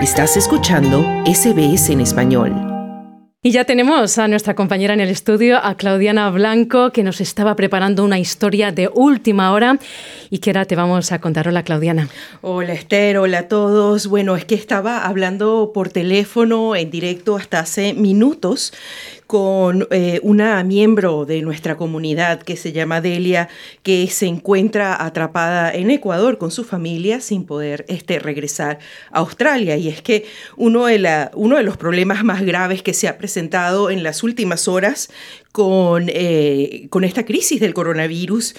Estás escuchando SBS en español. Y ya tenemos a nuestra compañera en el estudio, a Claudiana Blanco, que nos estaba preparando una historia de última hora y que ahora te vamos a contar. Hola, Claudiana. Hola, Esther. Hola a todos. Bueno, es que estaba hablando por teléfono en directo hasta hace minutos con una miembro de nuestra comunidad que se llama Delia, que se encuentra atrapada en Ecuador con su familia sin poder regresar a Australia. Y es que uno de los problemas más graves que se ha presentado en las últimas horas con esta crisis del coronavirus,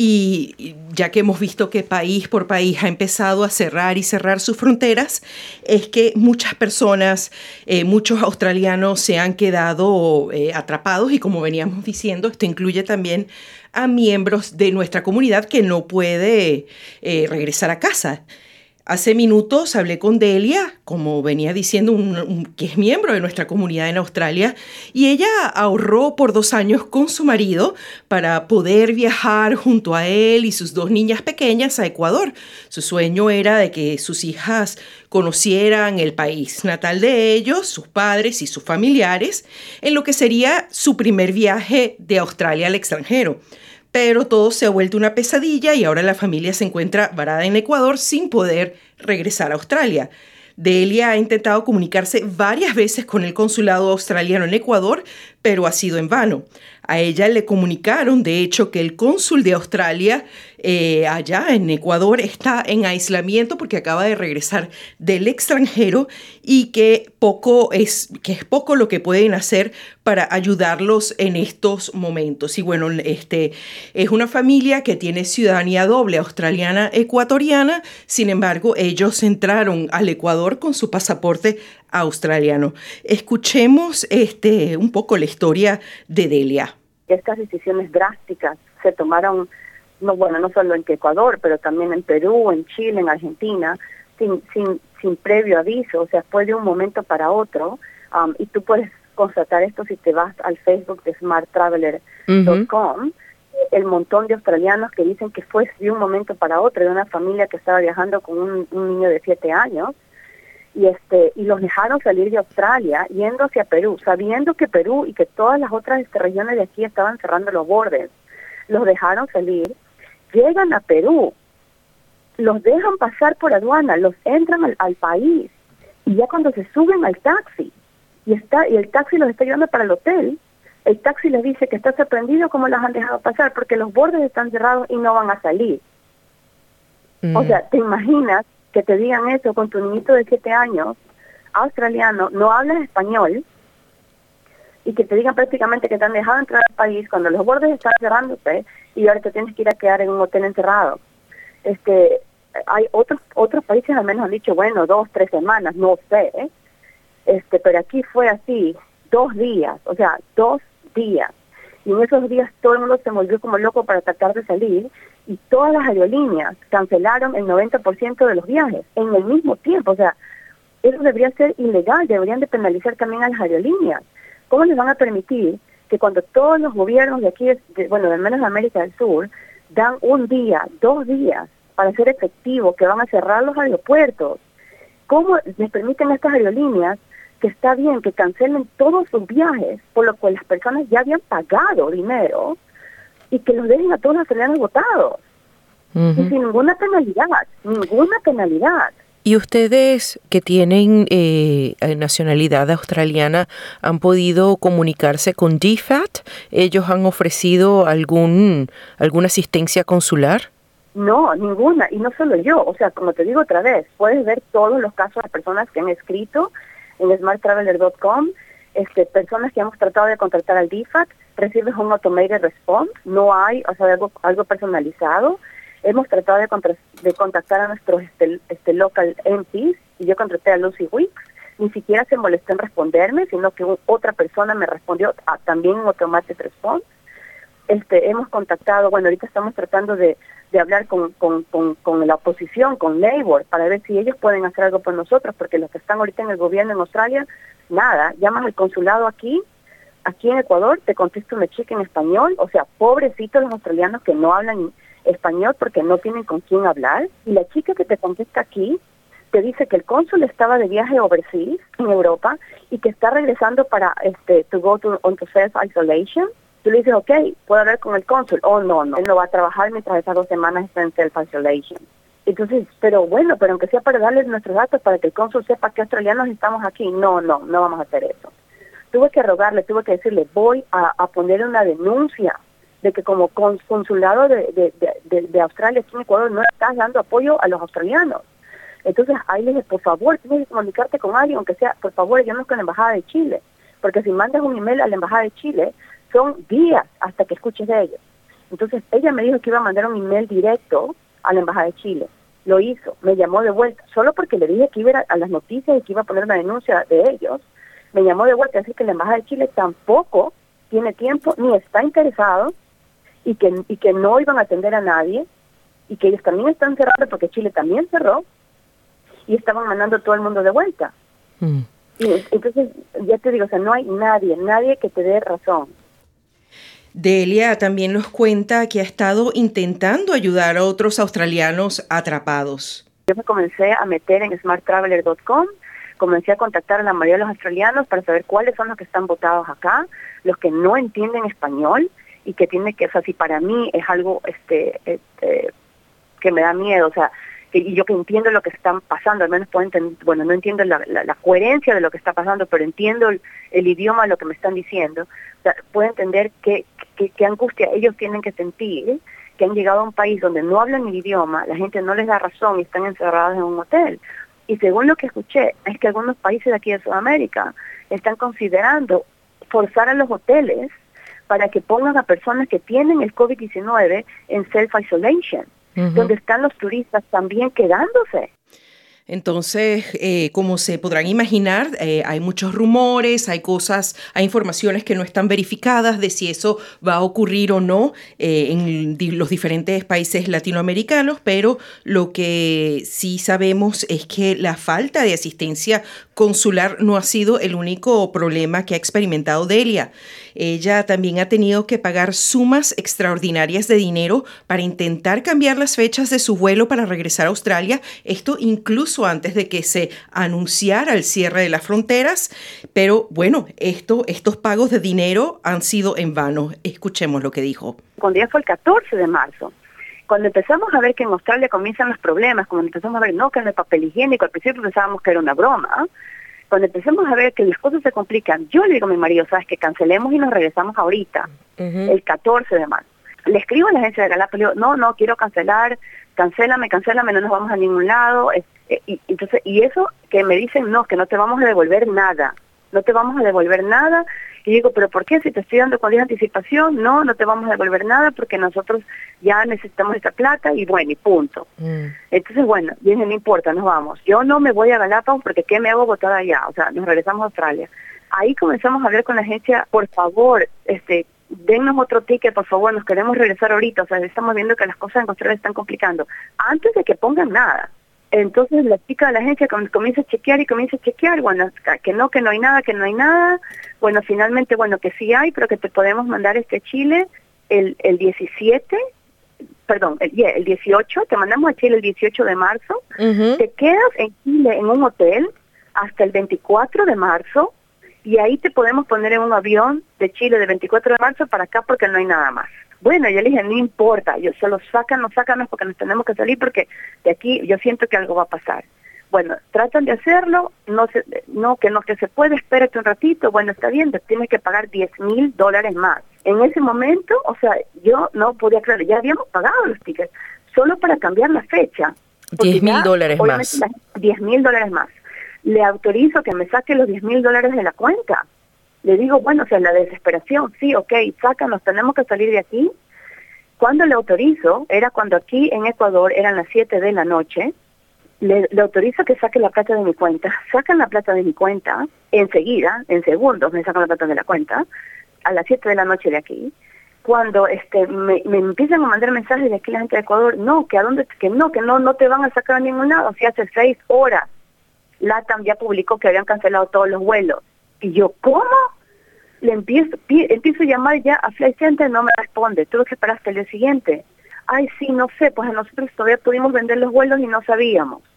y ya que hemos visto que país por país ha empezado a cerrar sus fronteras, es que muchas personas, muchos australianos se han quedado atrapados, y como veníamos diciendo, esto incluye también a miembros de nuestra comunidad que no puede regresar a casa. Hace minutos hablé con Delia, como venía diciendo, que es miembro de nuestra comunidad en Australia, y ella ahorró por 2 años con su marido para poder viajar junto a él y sus 2 niñas pequeñas a Ecuador. Su sueño era de que sus hijas conocieran el país natal de ellos, sus padres y sus familiares, en lo que sería su primer viaje de Australia al extranjero. Pero todo se ha vuelto una pesadilla y ahora la familia se encuentra varada en Ecuador sin poder regresar a Australia. Delia ha intentado comunicarse varias veces con el consulado australiano en Ecuador, pero ha sido en vano. A ella le comunicaron, de hecho, que el cónsul de Australia allá en Ecuador está en aislamiento porque acaba de regresar del extranjero, y que es poco lo que pueden hacer para ayudarlos en estos momentos. Y bueno, es una familia que tiene ciudadanía doble, australiana ecuatoriana. Sin embargo, ellos entraron al Ecuador con su pasaporte australiano. Escuchemos un poco la historia de Delia. Estas decisiones drásticas se tomaron, no solo en Ecuador, pero también en Perú, en Chile, en Argentina, sin previo aviso. O sea, fue de un momento para otro, y tú puedes constatar esto si te vas al Facebook de smarttraveler.com, el montón de australianos que dicen que fue de un momento para otro, de una familia que estaba viajando con un niño de 7 años, y los dejaron salir de Australia yendo hacia Perú, sabiendo que Perú y que todas las otras regiones de aquí estaban cerrando los bordes. Los dejaron salir, llegan a Perú, los dejan pasar por aduana, los entran al país, y ya cuando se suben al taxi y el taxi los está llevando para el hotel, el taxi les dice que está sorprendido cómo los han dejado pasar porque los bordes están cerrados y no van a salir. O sea, ¿te imaginas que te digan eso con tu niñito de 7 años, australiano, no hablas español, y que te digan prácticamente que te han dejado entrar al país cuando los bordes están cerrándose y ahora te tienes que ir a quedar en un hotel encerrado? Hay otros países al menos han dicho, 2, 3 semanas, no sé, pero aquí fue así, 2 días, o sea, 2 días. Y en esos días todo el mundo se volvió como loco para tratar de salir, y todas las aerolíneas cancelaron el 90% de los viajes en el mismo tiempo. O sea, eso debería ser ilegal, deberían de penalizar también a las aerolíneas. ¿Cómo les van a permitir que cuando todos los gobiernos de aquí, al menos de América del Sur, dan 1 día, 2 días para ser efectivo, que van a cerrar los aeropuertos? ¿Cómo les permiten a estas aerolíneas que está bien que cancelen todos sus viajes, por lo cual las personas ya habían pagado dinero, y que los dejen a todos los australianos votados? Y sin ninguna penalidad. ¿Y ustedes que tienen nacionalidad australiana han podido comunicarse con DFAT? ¿Ellos han ofrecido alguna asistencia consular? No, ninguna, y no solo yo. O sea, como te digo otra vez, puedes ver todos los casos de personas que han escrito en smarttraveler.com, personas que hemos tratado de contactar al DFAT, recibes un automated response, no hay, algo personalizado. Hemos tratado de contactar a nuestros local MPs, y yo contacté a Lucy Weeks, ni siquiera se molestó en responderme, sino que otra persona me respondió también un automated response. Hemos contactado, ahorita estamos tratando de hablar con la oposición, con Labour, para ver si ellos pueden hacer algo por nosotros, porque los que están ahorita en el gobierno en Australia, nada, llaman al consulado aquí en Ecuador, te contesta una chica en español. O sea, pobrecitos los australianos que no hablan español porque no tienen con quién hablar, y la chica que te contesta aquí que dice que el cónsul estaba de viaje overseas en Europa y que está regresando para to go on to self-isolation. Tú le dices, ok, puedo hablar con el cónsul. Oh, no, él no va a trabajar mientras esas 2 semanas está en self-isolation. Entonces, pero aunque sea para darle nuestros datos para que el cónsul sepa que australianos estamos aquí. No vamos a hacer eso. Tuve que decirle, voy a poner una denuncia de que como consulado de Australia aquí en Ecuador no estás dando apoyo a los australianos. Entonces, ahí le dije, por favor, tienes que comunicarte con alguien, aunque sea, por favor, llámanos con la Embajada de Chile. Porque si mandas un email a la Embajada de Chile, son días hasta que escuches de ellos. Entonces, ella me dijo que iba a mandar un email directo a la Embajada de Chile. Lo hizo, me llamó de vuelta, solo porque le dije que iba a las noticias y que iba a poner una denuncia de ellos, me llamó de vuelta, así que la Embajada de Chile tampoco tiene tiempo, ni está interesado, y que no iban a atender a nadie, y que ellos también están cerrados porque Chile también cerró, y estaban mandando a todo el mundo de vuelta. Y entonces, ya te digo, o sea, no hay nadie que te dé razón. Delia también nos cuenta que ha estado intentando ayudar a otros australianos atrapados. Yo me comencé a meter en smarttraveler.com, comencé a contactar a la mayoría de los australianos para saber cuáles son los que están votados acá, los que no entienden español y que tiene que, o sea, si para mí es algo que me da miedo, o sea, y yo que entiendo lo que están pasando, al menos puedo entender, bueno, no entiendo la coherencia de lo que está pasando, pero entiendo el idioma de lo que me están diciendo, o sea, puedo entender qué angustia ellos tienen que sentir, que han llegado a un país donde no hablan el idioma, la gente no les da razón y están encerrados en un hotel. Y según lo que escuché, es que algunos países de aquí de Sudamérica están considerando forzar a los hoteles para que pongan a personas que tienen el COVID-19 en self-isolation, donde están los turistas también quedándose. Entonces, como se podrán imaginar, hay muchos rumores, hay informaciones que no están verificadas de si eso va a ocurrir o no en los diferentes países latinoamericanos, pero lo que sí sabemos es que la falta de asistencia consular no ha sido el único problema que ha experimentado Delia. Ella también ha tenido que pagar sumas extraordinarias de dinero para intentar cambiar las fechas de su vuelo para regresar a Australia, esto incluso antes de que se anunciara el cierre de las fronteras, pero bueno, estos pagos de dinero han sido en vano. Escuchemos lo que dijo. Cuando ya fue el 14 de marzo, cuando empezamos a ver que en Australia comienzan los problemas, cuando empezamos a ver que no hay papel higiénico, al principio pensábamos que era una broma, cuando empezamos a ver que las cosas se complican, yo le digo a mi marido, sabes que cancelemos y nos regresamos ahorita, el 14 de marzo. Le escribo a la agencia de Galápagos, le digo, no quiero cancelar, cancélame, no nos vamos a ningún lado. Entonces, y eso que me dicen, no, que no te vamos a devolver nada. Y digo, ¿pero por qué? Si te estoy dando con 10 anticipación, no te vamos a devolver nada porque nosotros ya necesitamos esta plata y bueno, y punto. Entonces, bueno, dije, no importa, nos vamos. Yo no me voy a Galápagos porque ¿qué me hago botada allá? O sea, nos regresamos a Australia. Ahí comenzamos a hablar con la agencia, por favor, dennos otro ticket, por favor, nos queremos regresar ahorita. O sea, estamos viendo que las cosas en Australia están complicando. Antes de que pongan nada. Entonces la chica de la agencia comienza a chequear, bueno, que no hay nada, bueno, finalmente, bueno, que sí hay, pero que te podemos mandar Chile el 18, te mandamos a Chile el 18 de marzo, te quedas en Chile en un hotel hasta el 24 de marzo, y ahí te podemos poner en un avión de Chile de 24 de marzo para acá porque no hay nada más. Bueno, yo le dije, no importa, yo solo sácanos porque nos tenemos que salir porque de aquí yo siento que algo va a pasar. Bueno, tratan de hacerlo, que se puede, espérate un ratito, bueno, está bien, te tienes que pagar $10,000 más. En ese momento, o sea, yo no podía creer, ya habíamos pagado los tickets, solo para cambiar la fecha. $10,000 más. $10,000 más. Le autorizo que me saque los $10,000 de la cuenta. Le digo, bueno, o sea, la desesperación, sí, ok, sácanos, tenemos que salir de aquí. Cuando le autorizo, era cuando aquí en Ecuador eran las 7 de la noche, le autorizo que saque la plata de mi cuenta. Sacan la plata de mi cuenta, enseguida, en segundos me sacan la plata de la cuenta, a las 7 de la noche de aquí. Cuando me empiezan a mandar mensajes de aquí la gente de Ecuador, no te van a sacar a ningún lado, si hace 6 horas. LATAM ya publicó que habían cancelado todos los vuelos. Y yo, ¿cómo? Le empiezo a llamar ya a Flight Center, no me responde, tuve que esperar hasta el día siguiente. Ay, sí, no sé, pues a nosotros todavía pudimos vender los vuelos y no sabíamos.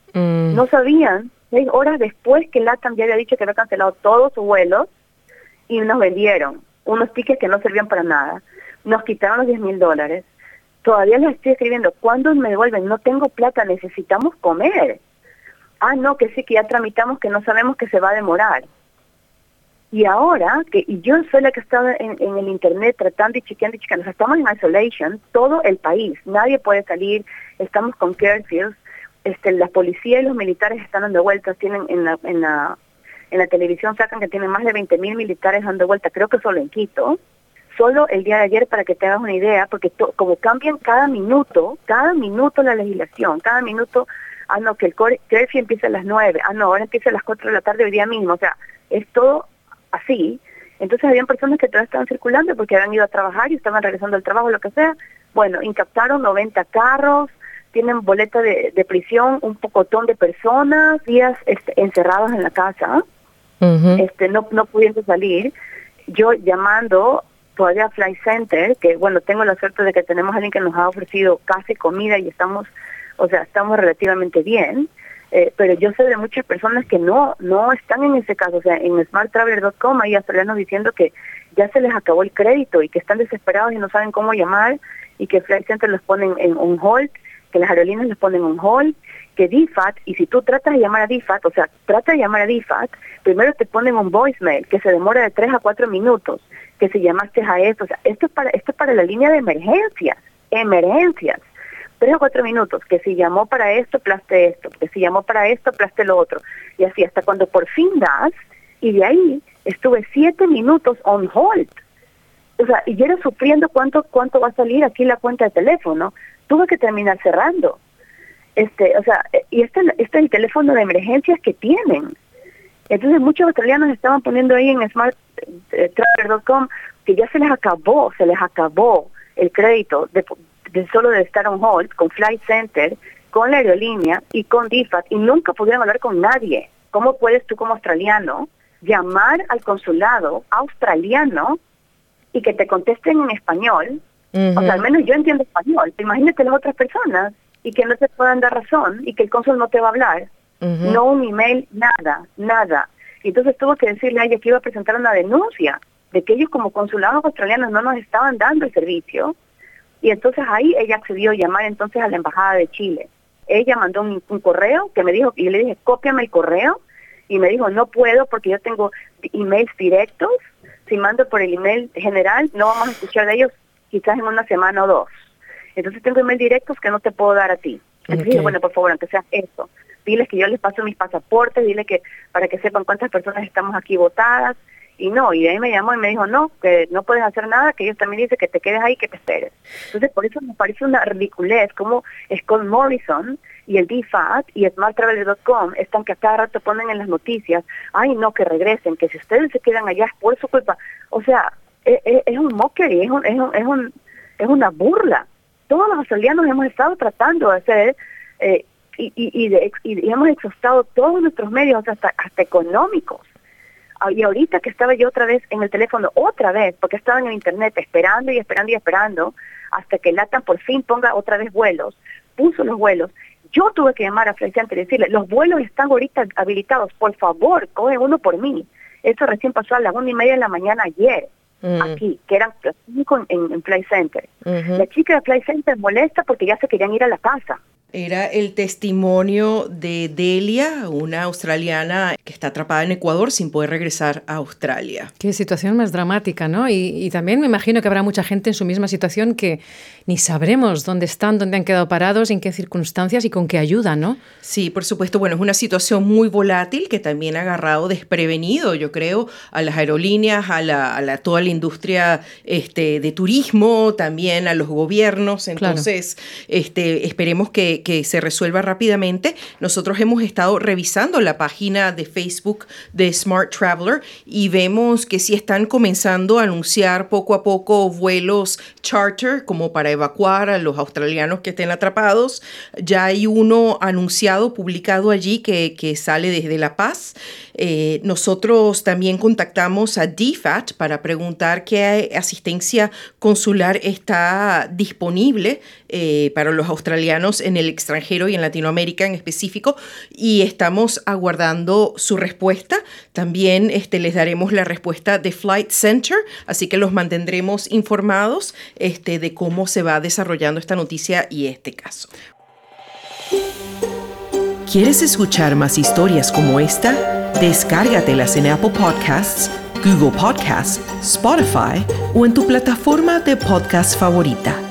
No sabían, 6 horas después que LATAM ya había dicho que había cancelado todos sus vuelos y nos vendieron unos tickets que no servían para nada. Nos quitaron los $10,000. Todavía les estoy escribiendo, ¿cuándo me devuelven? No tengo plata, necesitamos comer. Ah, no, que sí, que ya tramitamos, que no sabemos que se va a demorar. Y ahora, y yo soy la que estaba en el internet tratando y chequeando, o sea, estamos en isolation, todo el país, nadie puede salir, estamos con curfews, la policía y los militares están dando vueltas, tienen en la televisión sacan que tienen más de 20,000 militares dando vueltas, creo que solo en Quito, solo el día de ayer, para que te hagas una idea, porque como cambian cada minuto la legislación, cada minuto, no, que el curfew empieza a las 9, no, ahora empieza a las 4 de la tarde hoy día mismo, o sea, es todo así. Entonces habían personas que todavía estaban circulando porque habían ido a trabajar y estaban regresando al trabajo, lo que sea. Bueno, incaptaron 90 carros, tienen boleta de prisión, un pocotón de personas, días encerrados en la casa, no pudiendo salir. Yo llamando todavía a Flight Center, que bueno, tengo la suerte de que tenemos a alguien que nos ha ofrecido casa y comida y estamos relativamente bien. Pero yo sé de muchas personas que no están en ese caso, o sea, en smarttraveler.com hay australianos diciendo que ya se les acabó el crédito y que están desesperados y no saben cómo llamar y que Flight Center los ponen en un hold, que las aerolíneas los ponen en un hold, que DFAT, y si tú tratas de llamar a DFAT, primero te ponen un voicemail que se demora de 3 a 4 minutos, que si llamaste a esto, o sea, esto es para la línea de emergencias, 3 o 4 minutos, que si llamó para esto, aplaste esto, que si llamó para esto, aplaste lo otro, y así hasta cuando por fin das, y de ahí estuve 7 minutos on hold, o sea, y yo era sufriendo cuánto va a salir aquí la cuenta de teléfono, tuve que terminar cerrando, o sea, y este es el teléfono de emergencias que tienen. Entonces muchos australianos estaban poniendo ahí en smarttraveler.com que ya se les acabó el crédito de solo de estar on hold con Flight Center, con la aerolínea y con DFAT, y nunca pudieron hablar con nadie. ¿Cómo puedes tú como australiano llamar al consulado australiano y que te contesten en español? O sea, al menos yo entiendo español. Imagínate las otras personas y que no te puedan dar razón y que el cónsul no te va a hablar. No un email, nada. Y entonces tuve que decirle a ella que iba a presentar una denuncia de que ellos como consulados australianos no nos estaban dando el servicio. Y entonces ahí ella accedió a llamar entonces a la Embajada de Chile. Ella mandó un correo que me dijo, y yo le dije, cópiame el correo, y me dijo, no puedo porque yo tengo emails directos, si mando por el email general no vamos a escuchar de ellos quizás en una semana o 2. Entonces tengo emails directos que no te puedo dar a ti. Entonces dije, bueno, por favor, aunque sea eso, diles que yo les paso mis pasaportes, dile que para que sepan cuántas personas estamos aquí votadas. Y de ahí me llamó y me dijo, no, que no puedes hacer nada, que ellos también dicen que te quedes ahí, que te esperes. Entonces, por eso me parece una ridiculez, como Scott Morrison y el DFAT y smarttraveler.com están que a cada rato ponen en las noticias, ay, no, que regresen, que si ustedes se quedan allá es por su culpa. O sea, es un mockery, es una burla. Todos los australianos hemos estado tratando de hacer, y hemos exhaustado todos nuestros medios, hasta económicos. Y ahorita que estaba yo otra vez en el teléfono, porque estaba en el internet esperando, hasta que LATAM por fin ponga otra vez vuelos, puso los vuelos. Yo tuve que llamar a Flight Center y decirle, los vuelos están ahorita habilitados, por favor, coge uno por mí. Esto recién pasó a las 1:30 de la mañana ayer, aquí, que eran 5 en Flight Center. La chica de Flight Center molesta porque ya se querían ir a la casa. Era el testimonio de Delia, una australiana que está atrapada en Ecuador sin poder regresar a Australia. Qué situación más dramática, ¿no? Y también me imagino que habrá mucha gente en su misma situación que ni sabremos dónde están, dónde han quedado parados, en qué circunstancias y con qué ayuda, ¿no? Sí, por supuesto. Bueno, es una situación muy volátil que también ha agarrado desprevenido, yo creo, a las aerolíneas, a toda la industria de turismo, también a los gobiernos. Entonces, esperemos que se resuelva rápidamente. Nosotros hemos estado revisando la página de Facebook de Smart Traveler y vemos que sí están comenzando a anunciar poco a poco vuelos charter como para evacuar a los australianos que estén atrapados. Ya hay uno anunciado, publicado allí que sale desde La Paz. Nosotros también contactamos a DFAT para preguntar qué asistencia consular está disponible para los australianos en el el extranjero y en Latinoamérica en específico, y estamos aguardando su respuesta. También les daremos la respuesta de Flight Center, así que los mantendremos informados de cómo se va desarrollando esta noticia y este caso. ¿Quieres escuchar más historias como esta? Descárgatelas en Apple Podcasts, Google Podcasts, Spotify o en tu plataforma de podcast favorita.